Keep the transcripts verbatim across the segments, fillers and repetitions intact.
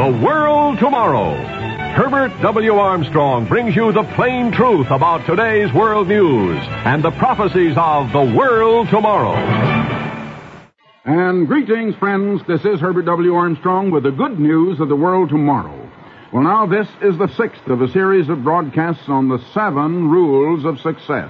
The World Tomorrow. Herbert W. Armstrong brings you the plain truth about today's world news and the prophecies of the world tomorrow. And greetings, friends. This is Herbert W. Armstrong with the good news of the world tomorrow. Well, now, this is the sixth of a series of broadcasts on the seven rules of success.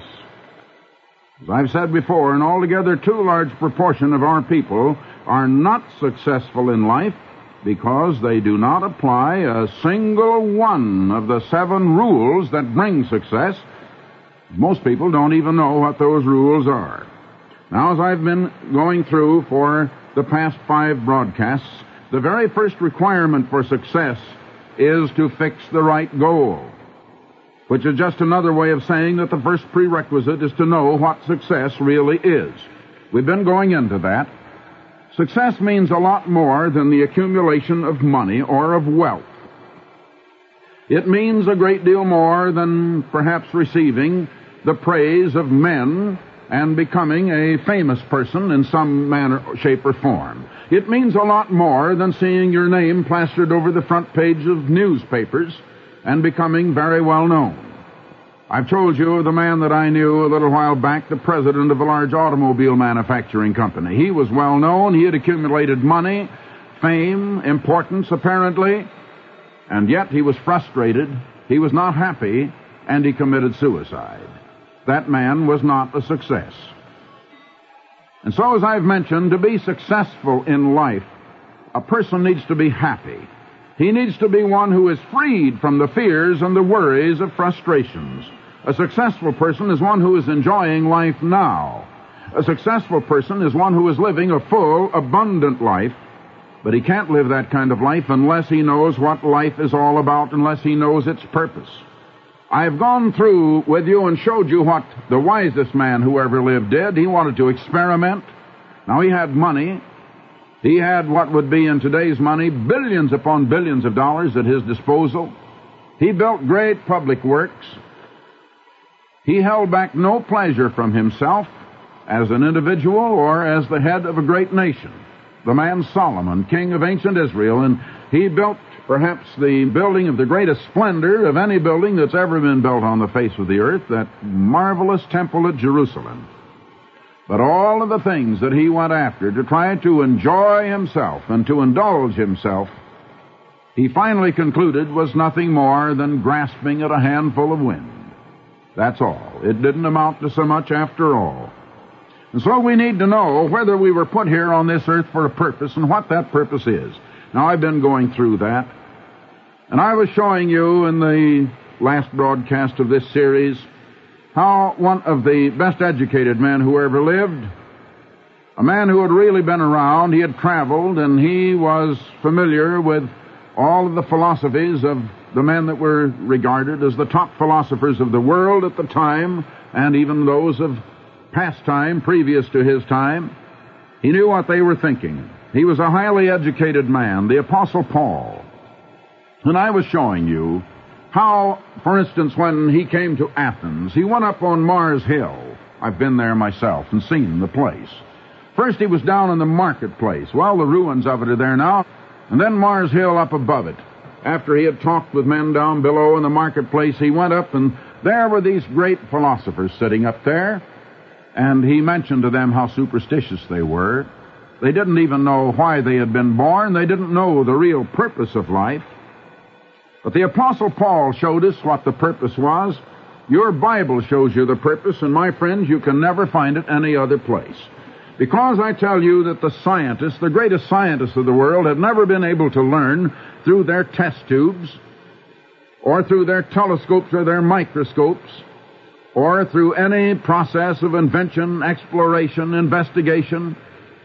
As I've said before, an altogether too large proportion of our people are not successful in life because they do not apply a single one of the seven rules that bring success. Most people don't even know what those rules are. Now, as I've been going through for the past five broadcasts, the very first requirement for success is to fix the right goal, which is just another way of saying that the first prerequisite is to know what success really is. We've been going into that. Success means a lot more than the accumulation of money or of wealth. It means a great deal more than perhaps receiving the praise of men and becoming a famous person in some manner, shape, or form. It means a lot more than seeing your name plastered over the front page of newspapers and becoming very well known. I've told you of the man that I knew a little while back, the president of a large automobile manufacturing company. He was well known. He had accumulated money, fame, importance, apparently, and yet he was frustrated. He was not happy, and he committed suicide. That man was not a success. And so, as I've mentioned, to be successful in life, a person needs to be happy. He needs to be one who is freed from the fears and the worries of frustrations. A successful person is one who is enjoying life now. A successful person is one who is living a full, abundant life, but he can't live that kind of life unless he knows what life is all about, unless he knows its purpose. I've gone through with you and showed you what the wisest man who ever lived did. He wanted to experiment. Now, he had money. He had what would be in today's money billions upon billions of dollars at his disposal. He built great public works. He held back no pleasure from himself as an individual or as the head of a great nation. The man Solomon, king of ancient Israel, and he built perhaps the building of the greatest splendor of any building that's ever been built on the face of the earth, that marvelous temple at Jerusalem. But all of the things that he went after to try to enjoy himself and to indulge himself, he finally concluded was nothing more than grasping at a handful of wind. That's all. It didn't amount to so much after all. And so we need to know whether we were put here on this earth for a purpose and what that purpose is. Now, I've been going through that, and I was showing you in the last broadcast of this series how one of the best educated men who ever lived, a man who had really been around, he had traveled, and he was familiar with all of the philosophies of the men that were regarded as the top philosophers of the world at the time, and even those of past time previous to his time. He knew what they were thinking. He was a highly educated man, the Apostle Paul. And I was showing you how, for instance, when he came to Athens, he went up on Mars Hill. I've been there myself and seen the place. First he was down in the marketplace. Well, the ruins of it are there now. And then Mars Hill up above it. After he had talked with men down below in the marketplace, he went up, and there were these great philosophers sitting up there. And he mentioned to them how superstitious they were. They didn't even know why they had been born. They didn't know the real purpose of life. But the Apostle Paul showed us what the purpose was. Your Bible shows you the purpose, and my friends, you can never find it any other place. Because I tell you that the scientists, the greatest scientists of the world, have never been able to learn through their test tubes or through their telescopes or their microscopes or through any process of invention, exploration, investigation,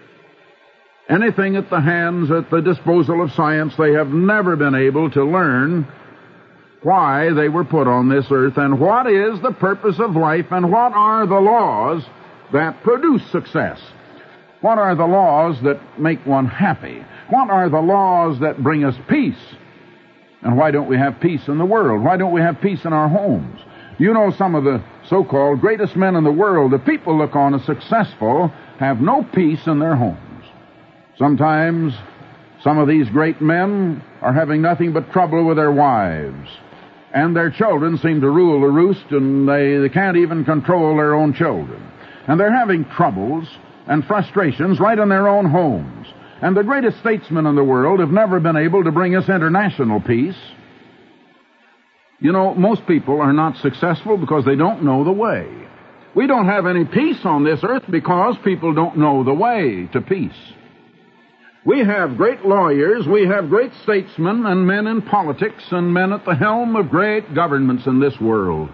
anything at the hands, at the disposal of science. They have never been able to learn why they were put on this earth and what is the purpose of life and what are the laws that produce success. What are the laws that make one happy? What are the laws that bring us peace? And why don't we have peace in the world? Why don't we have peace in our homes? You know, some of the so-called greatest men in the world, the people look on as successful, have no peace in their homes. Sometimes Some of these great men are having nothing but trouble with their wives. And their children seem to rule the roost, and they, they can't even control their own children. And they're having troubles and frustrations right in their own homes. And the greatest statesmen in the world have never been able to bring us international peace. You know, most people are not successful because they don't know the way. We don't have any peace on this earth because people don't know the way to peace. We have great lawyers, we have great statesmen and men in politics and men at the helm of great governments in this world.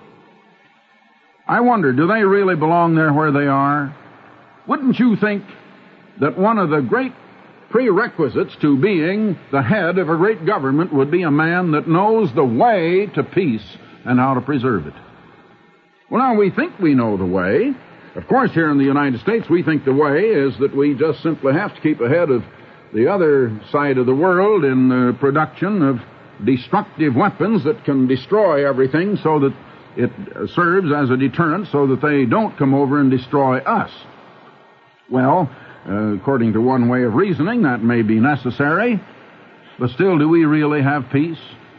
I wonder, do they really belong there where they are? Wouldn't you think that one of the great prerequisites to being the head of a great government would be a man that knows the way to peace and how to preserve it? Well, now, we think we know the way. Of course, here in the United States, we think the way is that we just simply have to keep ahead of the other side of the world in the production of destructive weapons that can destroy everything so that it serves as a deterrent so that they don't come over and destroy us. Well, uh, according to one way of reasoning, that may be necessary, but still, do we really have peace?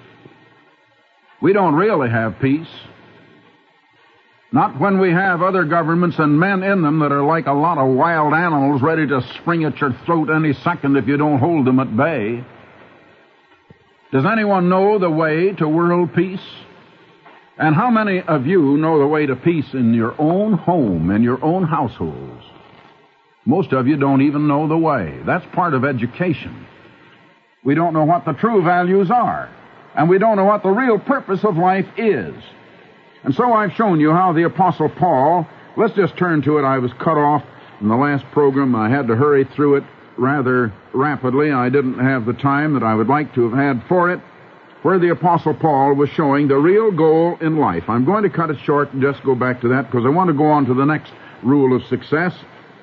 We don't really have peace. Not when we have other governments and men in them that are like a lot of wild animals ready to spring at your throat any second if you don't hold them at bay. Does anyone know the way to world peace? And how many of you know the way to peace in your own home, in your own households? Most of you don't even know the way. That's part of education. We don't know what the true values are, and we don't know what the real purpose of life is. And so I've shown you how the Apostle Paul, let's just turn to it. I was cut off in the last program. I had to hurry through it rather rapidly. I didn't have the time that I would like to have had for it, where the Apostle Paul was showing the real goal in life. I'm going to cut it short and just go back to that because I want to go on to the next rule of success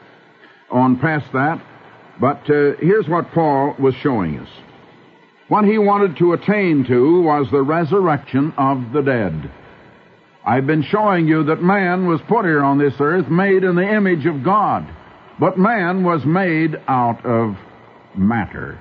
on past that. But uh, here's what Paul was showing us. What he wanted to attain to was the resurrection of the dead. I've been showing you that man was put here on this earth made in the image of God. But man was made out of matter.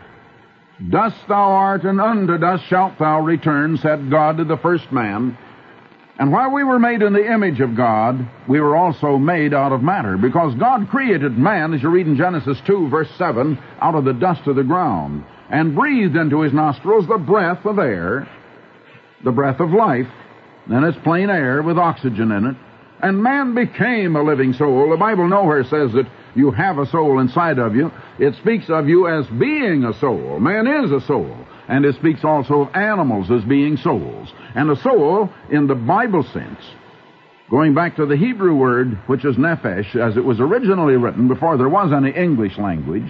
Dust thou art, and unto dust shalt thou return, said God to the first man. And while we were made in the image of God, we were also made out of matter, because God created man, as you read in Genesis two, verse seven, out of the dust of the ground, and breathed into his nostrils the breath of air, the breath of life. Then it's plain air with oxygen in it. And man became a living soul. The Bible nowhere says that you have a soul inside of you. It speaks of you as being a soul. Man is a soul. And it speaks also of animals as being souls. And a soul, in the Bible sense, going back to the Hebrew word, which is nephesh, as it was originally written before there was any English language,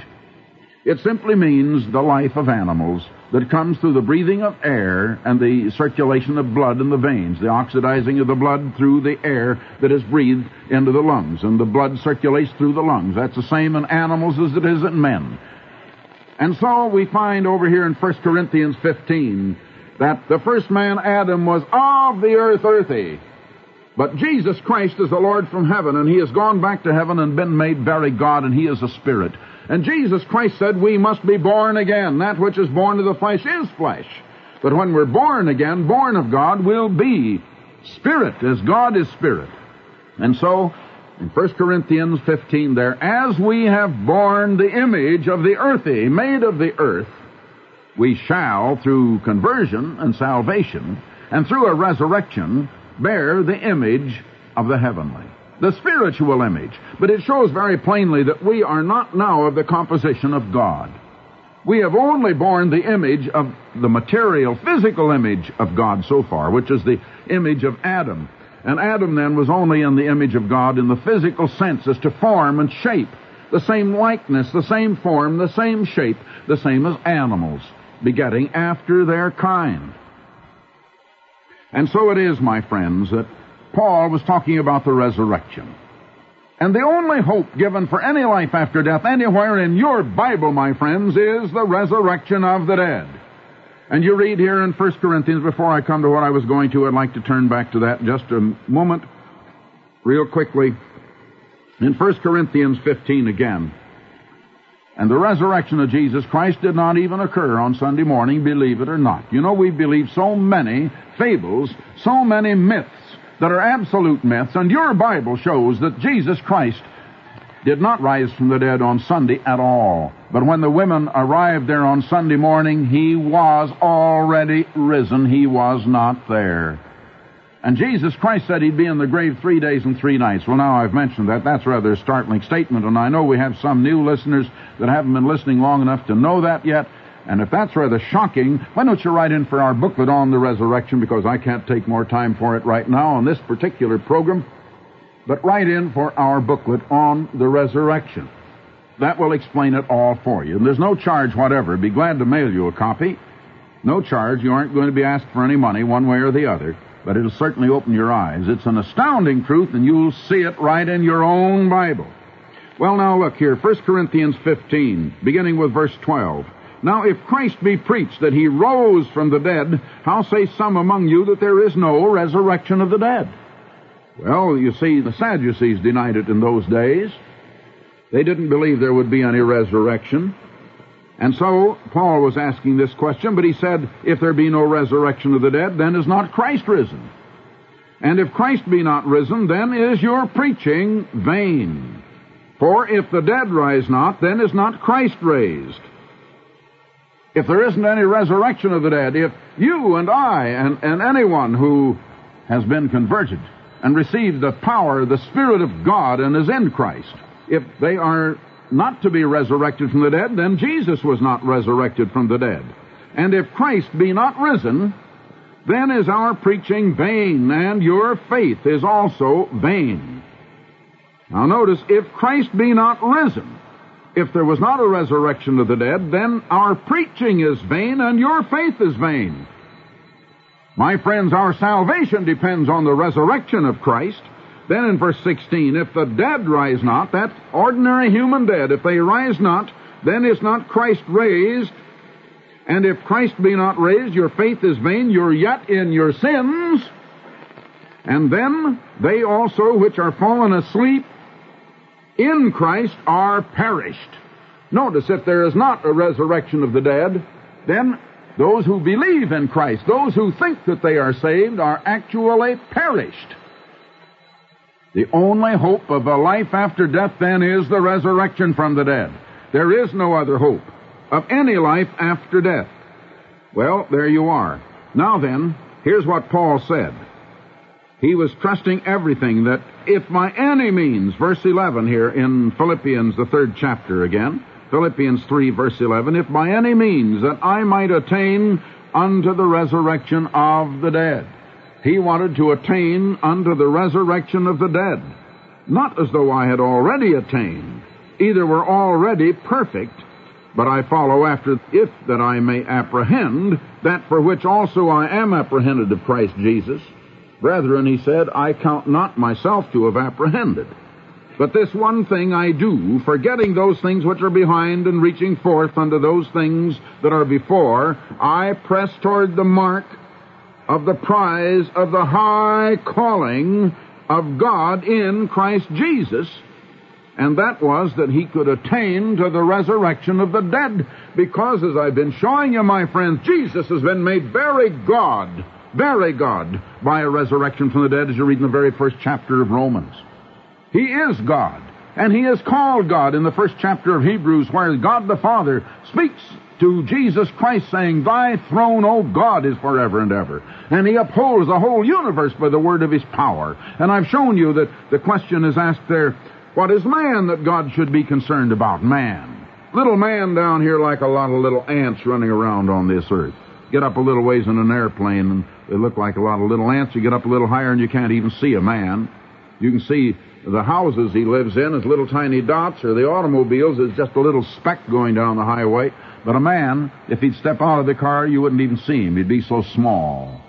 it simply means the life of animals that comes through the breathing of air and the circulation of blood in the veins, the oxidizing of the blood through the air that is breathed into the lungs, and the blood circulates through the lungs. That's the same in animals as it is in men. And so we find over here in First Corinthians fifteen that the first man, Adam, was of the earth earthy. But Jesus Christ is the Lord from heaven, and he has gone back to heaven and been made very God, and he is a spirit. And Jesus Christ said we must be born again. That which is born of the flesh is flesh. But when we're born again, born of God, we'll be spirit, as God is spirit. And so, in First Corinthians fifteen there, as we have borne the image of the earthy, made of the earth, we shall, through conversion and salvation, and through a resurrection, bear the image of the heavenly. The spiritual image. But it shows very plainly that we are not now of the composition of God. We have only borne the image of the material, physical image of God so far, which is the image of Adam. And Adam then was only in the image of God in the physical sense, as to form and shape. The same likeness, the same form, the same shape, the same as animals, begetting after their kind. And so it is, my friends, that Paul was talking about the resurrection. And the only hope given for any life after death anywhere in your Bible, my friends, is the resurrection of the dead. And you read here in First Corinthians, before I come to what I was going to, I'd like to turn back to that just a moment, real quickly. In First Corinthians fifteen again, And the resurrection of Jesus Christ did not even occur on Sunday morning, believe it or not. You know, we believe so many fables, so many myths that are absolute myths, and your Bible shows that Jesus Christ did not rise from the dead on Sunday at all. But when the women arrived there on Sunday morning, he was already risen. He was not there. And Jesus Christ said he'd be in the grave three days and three nights. Well, now I've mentioned that. That's rather a startling statement, and I know we have some new listeners that haven't been listening long enough to know that yet. And if that's rather shocking, why don't you write in for our booklet on the resurrection, because I can't take more time for it right now on this particular program. But write in for our booklet on the resurrection. That will explain it all for you. And there's no charge whatever. Be glad to mail you a copy. No charge. You aren't going to be asked for any money one way or the other. But it'll certainly open your eyes. It's an astounding truth, and you'll see it right in your own Bible. Well, now look here. First Corinthians fifteen, beginning with verse twelve. Now, if Christ be preached that he rose from the dead, how say some among you that there is no resurrection of the dead? Well, you see, the Sadducees denied it in those days. They didn't believe there would be any resurrection. And so, Paul was asking this question, but he said, if there be no resurrection of the dead, then is not Christ risen? And if Christ be not risen, then is your preaching vain. For if the dead rise not, then is not Christ raised. If there isn't any resurrection of the dead, if you and I and, and anyone who has been converted and received the power, the Spirit of God, and is in Christ, if they are not to be resurrected from the dead, then Jesus was not resurrected from the dead. And if Christ be not risen, then is our preaching vain, and your faith is also vain. Now notice, if Christ be not risen, if there was not a resurrection of the dead, then our preaching is vain, and your faith is vain. My friends, our salvation depends on the resurrection of Christ. Then in verse sixteen, if the dead rise not, that's ordinary human dead, if they rise not, then is not Christ raised. And if Christ be not raised, your faith is vain, you're yet in your sins. And then they also which are fallen asleep in Christ are perished. Notice, if there is not a resurrection of the dead, then those who believe in Christ, those who think that they are saved, are actually perished. The only hope of a life after death, then, is the resurrection from the dead. There is no other hope of any life after death. Well, there you are. Now then, here's what Paul said. He was trusting everything that if by any means, verse eleven here in Philippians, the third chapter again, Philippians three, verse eleven, if by any means that I might attain unto the resurrection of the dead. He wanted to attain unto the resurrection of the dead, not as though I had already attained, either were already perfect, but I follow after, if that I may apprehend that for which also I am apprehended of Christ Jesus. Brethren, he said, I count not myself to have apprehended. But this one thing I do, forgetting those things which are behind and reaching forth unto those things that are before, I press toward the mark of the prize of the high calling of God in Christ Jesus. And that was that he could attain to the resurrection of the dead. Because, as I've been showing you, my friends, Jesus has been made very God, very God, by a resurrection from the dead, as you read in the very first chapter of Romans. He is God, and he is called God in the first chapter of Hebrews, where God the Father speaks to Jesus Christ, saying, Thy throne, O God, is forever and ever. And he upholds the whole universe by the word of his power. And I've shown you that the question is asked there, what is man that God should be concerned about? Man. Little man down here like a lot of little ants running around on this earth. Get up a little ways in an airplane, and they look like a lot of little ants. You get up a little higher, and you can't even see a man. You can see the houses he lives in as little tiny dots, or the automobiles as just a little speck going down the highway. But a man, if he'd step out of the car, you wouldn't even see him. He'd be so small.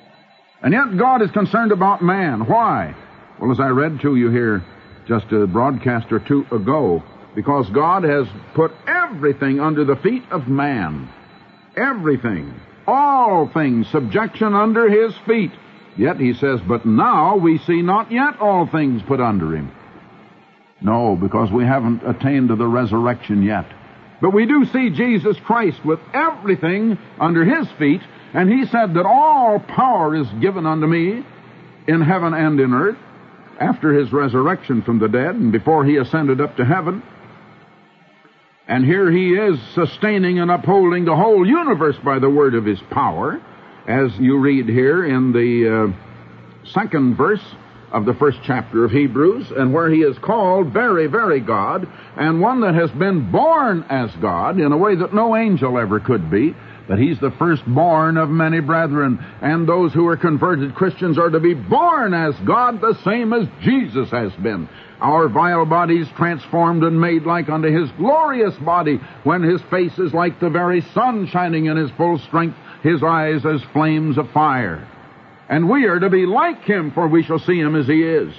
And yet God is concerned about man. Why? Well, as I read to you here just a broadcast or two ago, because God has put everything under the feet of man. Everything. All things, subjection under his feet. Yet he says, but now we see not yet all things put under him. No, because we haven't attained to the resurrection yet. But we do see Jesus Christ with everything under his feet, and he said that all power is given unto me in heaven and in earth, after his resurrection from the dead and before he ascended up to heaven. And here he is sustaining and upholding the whole universe by the word of his power, as you read here in the uh, second verse of the first chapter of Hebrews, and where he is called very, very God, and one that has been born as God in a way that no angel ever could be. But he's the firstborn of many brethren, and those who are converted Christians are to be born as God, the same as Jesus has been. Our vile bodies transformed and made like unto his glorious body, when his face is like the very sun shining in his full strength, his eyes as flames of fire. And we are to be like him, for we shall see him as he is.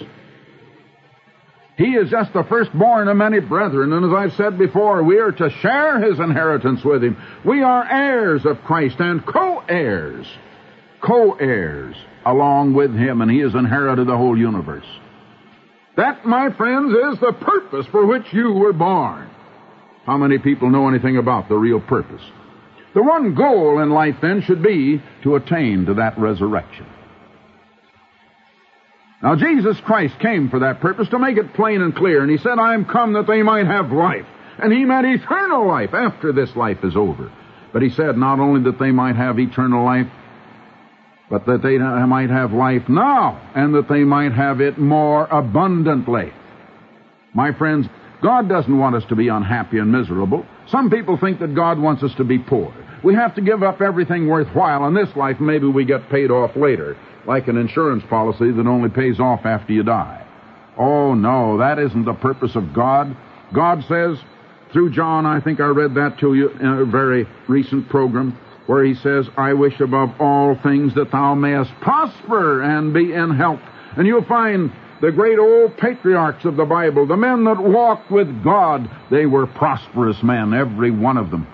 He is just the firstborn of many brethren, and as I've said before, we are to share his inheritance with him. We are heirs of Christ and co-heirs, co-heirs along with him, and he has inherited the whole universe. That, my friends, is the purpose for which you were born. How many people know anything about the real purpose? The one goal in life, then, should be to attain to that resurrection. Now, Jesus Christ came for that purpose, to make it plain and clear. And he said, I am come that they might have life. And he meant eternal life after this life is over. But he said not only that they might have eternal life, but that they might have life now, and that they might have it more abundantly. My friends, God doesn't want us to be unhappy and miserable. Some people think that God wants us to be poor. We have to give up everything worthwhile in this life. Maybe we get paid off later, like an insurance policy that only pays off after you die. Oh, no, that isn't the purpose of God. God says, through John, I think I read that to you in a very recent program, where he says, I wish above all things that thou mayest prosper and be in health. And you'll find the great old patriarchs of the Bible, the men that walked with God, they were prosperous men, every one of them.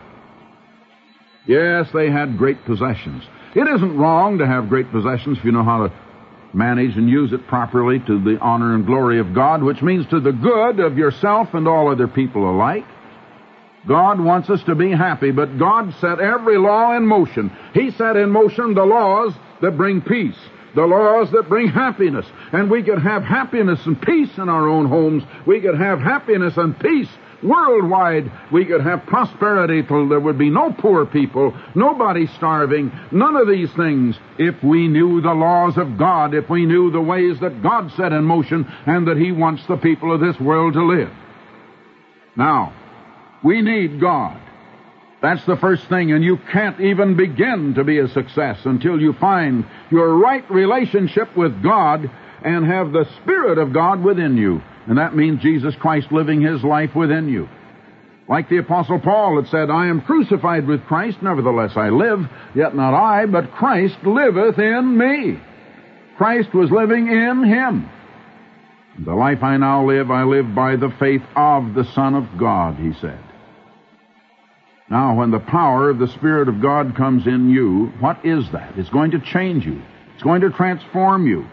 Yes, they had great possessions. It isn't wrong to have great possessions if you know how to manage and use it properly to the honor and glory of God, which means to the good of yourself and all other people alike. God wants us to be happy, but God set every law in motion. He set in motion the laws that bring peace, the laws that bring happiness. And we could have happiness and peace in our own homes. We could have happiness and peace worldwide. We could have prosperity till there would be no poor people, nobody starving, none of these things, if we knew the laws of God, if we knew the ways that God set in motion and that he wants the people of this world to live. Now, we need God. That's the first thing, and you can't even begin to be a success until you find your right relationship with God and have the Spirit of God within you. And that means Jesus Christ living his life within you. Like the Apostle Paul had said, I am crucified with Christ, nevertheless I live, yet not I, but Christ liveth in me. Christ was living in him. The life I now live, I live by the faith of the Son of God, he said. Now, when the power of the Spirit of God comes in you, what is that? It's going to change you. It's going to transform you.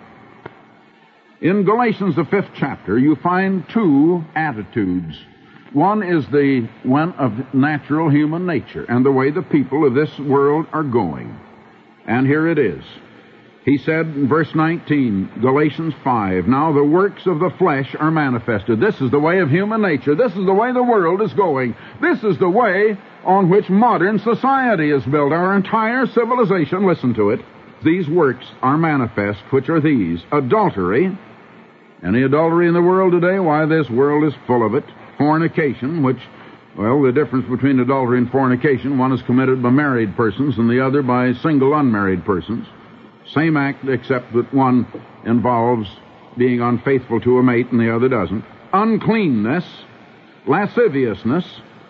In Galatians, the fifth chapter, you find two attitudes. One is the one of natural human nature and the way the people of this world are going. And here it is. He said in verse nineteen, Galatians five, now the works of the flesh are manifested. This is the way of human nature. This is the way the world is going. This is the way on which modern society is built. Our entire civilization, listen to it. These works are manifest, which are these: adultery. Any adultery in the world today? Why, this world is full of it. Fornication, which, well, the difference between adultery and fornication, one is committed by married persons and the other by single unmarried persons. Same act, except that one involves being unfaithful to a mate and the other doesn't. Uncleanness, lasciviousness,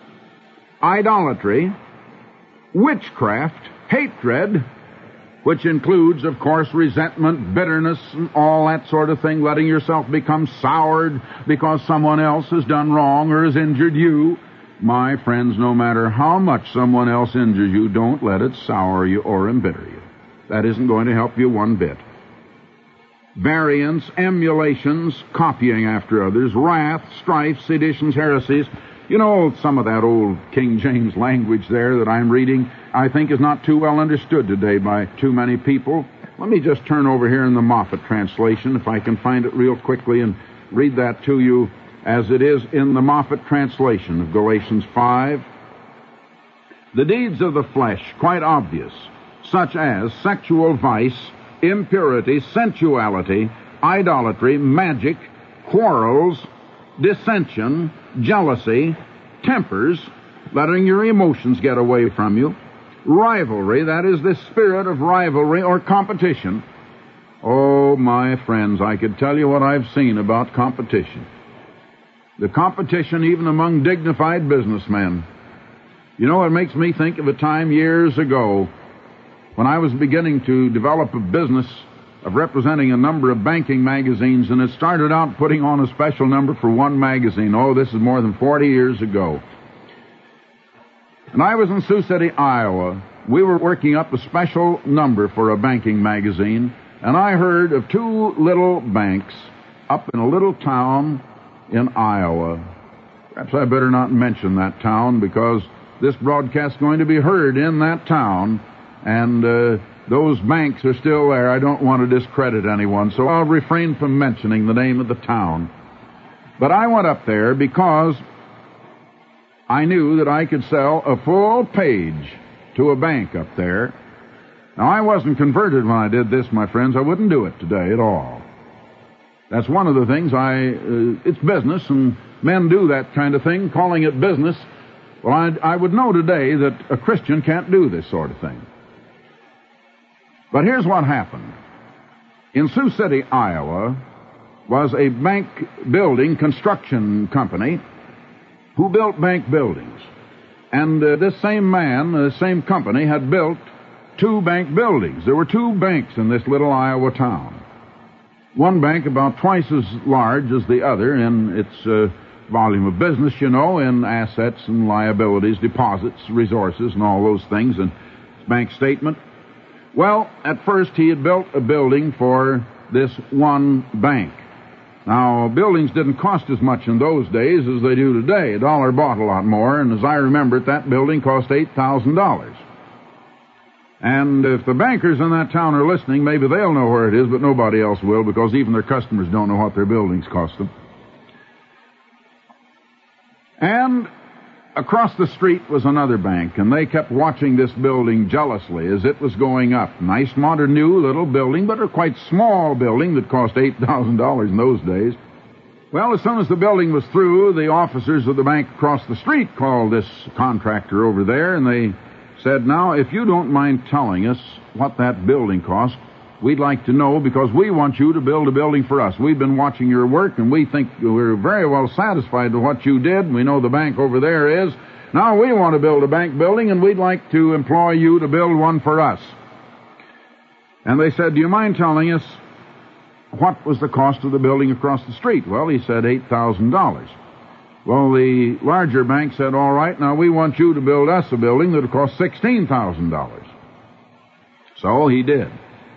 idolatry, witchcraft, hatred, which includes, of course, resentment, bitterness, and all that sort of thing, letting yourself become soured because someone else has done wrong or has injured you. My friends, no matter how much someone else injures you, don't let it sour you or embitter you. That isn't going to help you one bit. Variance, emulations, copying after others, wrath, strife, seditions, heresies. You know, some of that old King James language there that I'm reading, I think is not too well understood today by too many people. Let me just turn over here in the Moffat translation, if I can find it real quickly, and read that to you as it is in the Moffat translation of Galatians five. The deeds of the flesh, quite obvious, such as sexual vice, impurity, sensuality, idolatry, magic, quarrels, dissension, jealousy, tempers, letting your emotions get away from you, rivalry, that is the spirit of rivalry or competition. Oh, my friends, I could tell you what I've seen about competition. The competition even among dignified businessmen. You know, it makes me think of a time years ago when I was beginning to develop a business of representing a number of banking magazines, and it started out putting on a special number for one magazine. Oh, this is more than forty years ago. And I was in Sioux City, Iowa. We were working up a special number for a banking magazine, and I heard of two little banks up in a little town in Iowa. Perhaps I better not mention that town, because this broadcast is going to be heard in that town, and uh, those banks are still there. I don't want to discredit anyone, so I'll refrain from mentioning the name of the town. But I went up there because I knew that I could sell a full page to a bank up there. Now, I wasn't converted when I did this, my friends. I wouldn't do it today at all. That's one of the things I, uh, it's business, and men do that kind of thing, calling it business. Well, I, I would know today that a Christian can't do this sort of thing. But here's what happened. In Sioux City, Iowa, was a bank building construction company who built bank buildings. And uh, this same man, the uh, same company, had built two bank buildings. There were two banks in this little Iowa town. One bank about twice as large as the other in its uh, volume of business, you know, in assets and liabilities, deposits, resources, and all those things, and bank statement. Well, at first he had built a building for this one bank. Now, buildings didn't cost as much in those days as they do today. A dollar bought a lot more, and as I remember it, that building cost eight thousand dollars. And if the bankers in that town are listening, maybe they'll know where it is, but nobody else will, because even their customers don't know what their buildings cost them. And across the street was another bank, and they kept watching this building jealously as it was going up. Nice, modern, new little building, but a quite small building that cost eight thousand dollars in those days. Well, as soon as the building was through, the officers of the bank across the street called this contractor over there, and they said, now, if you don't mind telling us what that building cost, we'd like to know, because we want you to build a building for us. We've been watching your work, and we think we're very well satisfied with what you did. We know the bank over there is. Now we want to build a bank building, and we'd like to employ you to build one for us. And they said, do you mind telling us what was the cost of the building across the street? Well, he said eight thousand dollars. Well, the larger bank said, all right, now we want you to build us a building that'll cost sixteen thousand dollars. So he did.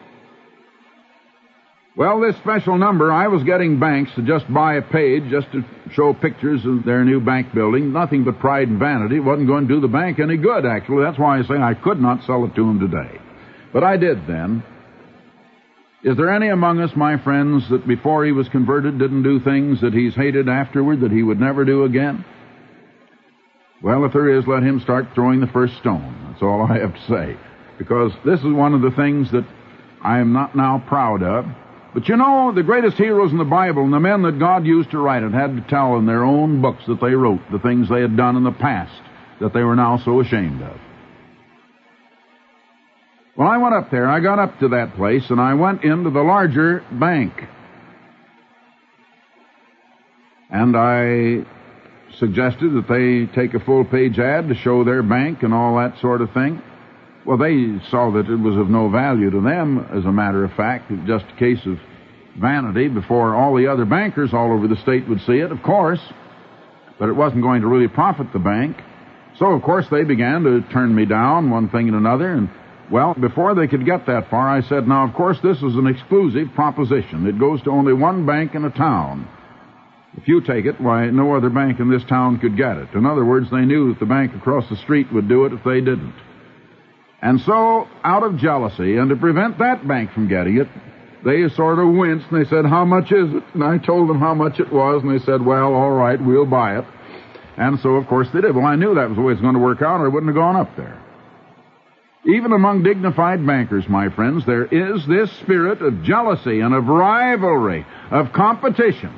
Well, this special number, I was getting banks to just buy a page just to show pictures of their new bank building. Nothing but pride and vanity. It wasn't going to do the bank any good, actually. That's why I say I could not sell it to them today. But I did then. Is there any among us, my friends, that before he was converted didn't do things that he's hated afterward that he would never do again? Well, if there is, let him start throwing the first stone. That's all I have to say. Because this is one of the things that I am not now proud of. But you know, the greatest heroes in the Bible and the men that God used to write it had to tell in their own books that they wrote the things they had done in the past that they were now so ashamed of. Well, I went up there. I got up to that place, and I went into the larger bank. And I suggested that they take a full-page ad to show their bank and all that sort of thing. Well, they saw that it was of no value to them, as a matter of fact. It was just a case of vanity before all the other bankers all over the state would see it, of course. But it wasn't going to really profit the bank. So, of course, they began to turn me down, one thing and another, and well, before they could get that far, I said, now, of course, this is an exclusive proposition. It goes to only one bank in a town. If you take it, why, no other bank in this town could get it. In other words, they knew that the bank across the street would do it if they didn't. And so, out of jealousy, and to prevent that bank from getting it, they sort of winced, and they said, how much is it? And I told them how much it was, and they said, well, all right, we'll buy it. And so, of course, they did. Well, I knew that was the way it was going to work out, or I wouldn't have gone up there. Even among dignified bankers, my friends, there is this spirit of jealousy and of rivalry, of competition.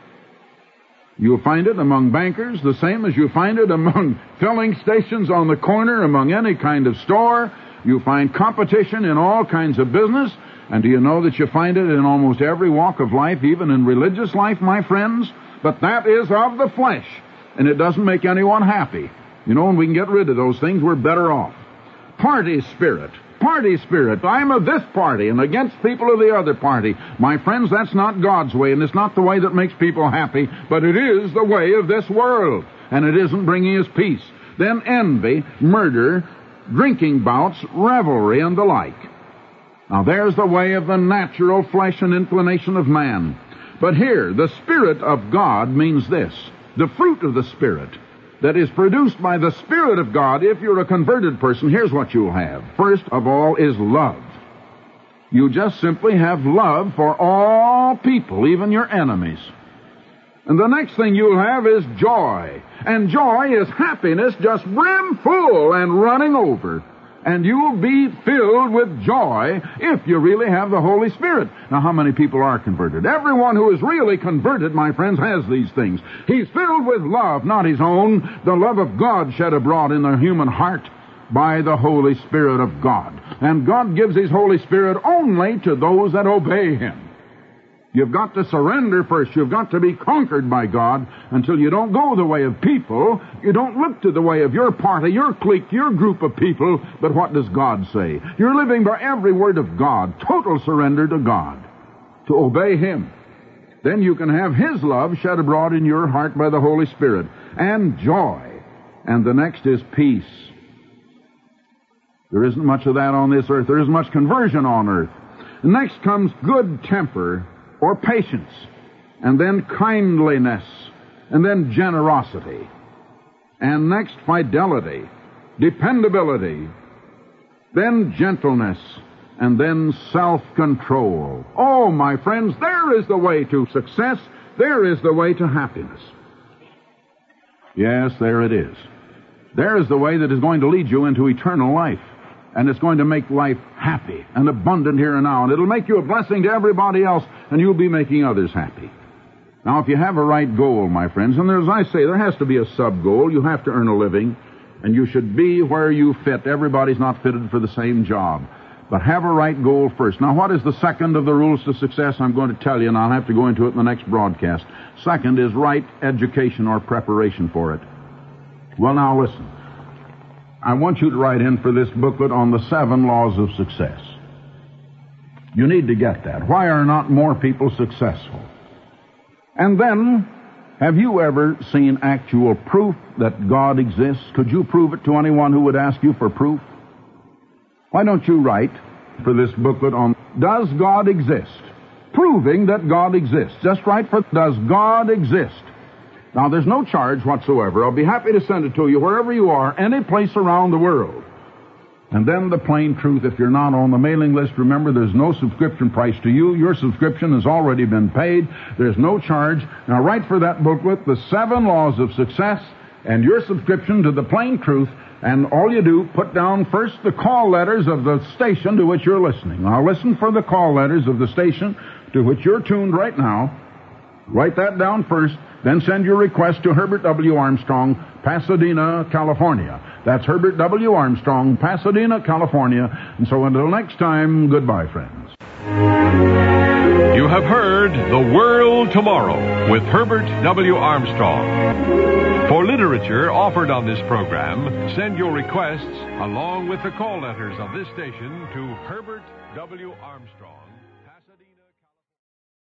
You'll find it among bankers, the same as you find it among filling stations on the corner, among any kind of store. You find competition in all kinds of business. And do you know that you find it in almost every walk of life, even in religious life, my friends? But that is of the flesh, and it doesn't make anyone happy. You know, when we can get rid of those things, we're better off. Party spirit. Party spirit. I'm of this party and against people of the other party. My friends, that's not God's way, and it's not the way that makes people happy, but it is the way of this world, and it isn't bringing us peace. Then envy, murder, drinking bouts, revelry, and the like. Now, there's the way of the natural flesh and inclination of man. But here, the Spirit of God means this. The fruit of the Spirit that is produced by the Spirit of God, if you're a converted person, here's what you'll have. First of all is love. You just simply have love for all people, even your enemies. And the next thing you'll have is joy. And joy is happiness just brimful and running over. And you'll be filled with joy if you really have the Holy Spirit. Now, how many people are converted? Everyone who is really converted, my friends, has these things. He's filled with love, not his own, the love of God shed abroad in the human heart by the Holy Spirit of God. And God gives his Holy Spirit only to those that obey him. You've got to surrender first. You've got to be conquered by God until you don't go the way of people. You don't look to the way of your party, your clique, your group of people. But what does God say? You're living by every word of God. Total surrender to God. To obey him. Then you can have his love shed abroad in your heart by the Holy Spirit. And joy. And the next is peace. There isn't much of that on this earth. There isn't much conversion on earth. Next comes good temper, or patience, and then kindliness, and then generosity, and next fidelity, dependability, then gentleness, and then self-control. Oh, my friends, there is the way to success. There is the way to happiness. Yes, there it is. There is the way that is going to lead you into eternal life. And it's going to make life happy and abundant here and now. And it'll make you a blessing to everybody else, and you'll be making others happy. Now, if you have a right goal, my friends, and as I say, there has to be a sub-goal. You have to earn a living, and you should be where you fit. Everybody's not fitted for the same job. But have a right goal first. Now, what is the second of the rules to success? I'm going to tell you, and I'll have to go into it in the next broadcast. Second is right education or preparation for it. Well, now, listen. I want you to write in for this booklet on the seven laws of success. You need to get that. Why are not more people successful? And then, have you ever seen actual proof that God exists? Could you prove it to anyone who would ask you for proof? Why don't you write for this booklet on Does God Exist? Proving that God exists. Just write for Does God Exist? Now, there's no charge whatsoever. I'll be happy to send it to you wherever you are, any place around the world. And then the plain truth, if you're not on the mailing list, remember there's no subscription price to you. Your subscription has already been paid. There's no charge. Now, write for that booklet, The Seven Laws of Success, and your subscription to the plain truth. And all you do, put down first the call letters of the station to which you're listening. Now, listen for the call letters of the station to which you're tuned right now. Write that down first. Then send your request to Herbert W. Armstrong, Pasadena, California. That's Herbert W. Armstrong, Pasadena, California. And so until next time, goodbye, friends. You have heard The World Tomorrow with Herbert W. Armstrong. For literature offered on this program, send your requests along with the call letters of this station to Herbert W. Armstrong.